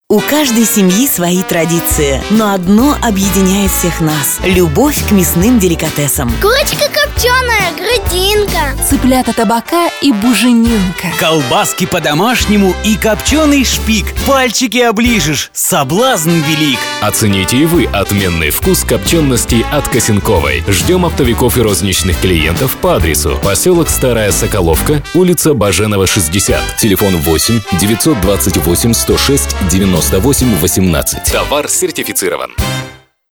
У каждой семьи свои традиции, но одно объединяет всех нас – любовь к мясным деликатесам. Курочка копченая, грудинка, цыплята табака и буженинка, колбаски по-домашнему и копченый шпик. Пальчики оближешь, соблазн велик. Оцените и вы отменный вкус копченостей от Косенковой. Ждем оптовиков и розничных клиентов по адресу: поселок Старая Соколовка, улица Баженова, 60. Телефон 8 928 106 98 18. Товар сертифицирован.